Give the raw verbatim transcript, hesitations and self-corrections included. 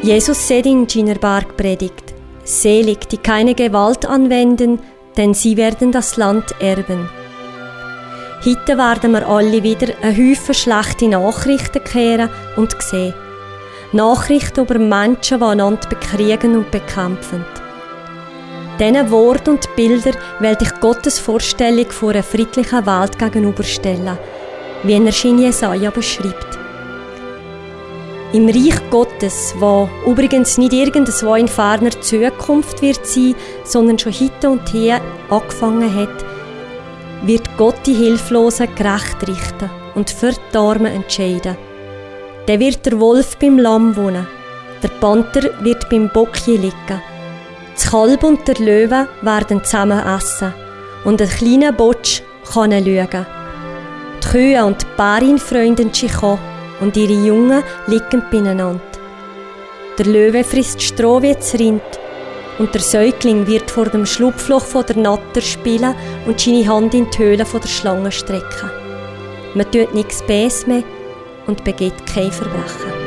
Jesus sagt in seiner Bergpredigt: Selig, die keine Gewalt anwenden, denn sie werden das Land erben. Heute werden wir alle wieder einen Haufen schlechte Nachrichten hören und sehen. Nachrichten über Menschen, die einander bekriegen und bekämpfen. Diesen Worten und Bildern will ich Gottes Vorstellung von einer friedlichen Welt gegenüberstellen, wie er in Jesaja beschreibt. Im Reich Gottes, wo übrigens nicht irgendwo in ferner Zukunft wird sein, sondern schon heute und hier angefangen hat, wird Gott die Hilflosen gerecht richten und für die Armen entscheiden. Dann wird der Wolf beim Lamm wohnen, der Panther wird beim Bockchen liegen, das Kalb und der Löwe werden zusammen essen und ein kleiner Botsch kann schauen. Die Kühe und die Bärin freunden sich an und ihre Jungen liegen beieinander. Der Löwe frisst Stroh wie das Rind und der Säugling wird vor dem Schlupfloch von der Natter spielen und seine Hand in die Höhle von der Schlange strecken. Man tut nichts Böses mehr und begeht kein Verbrechen.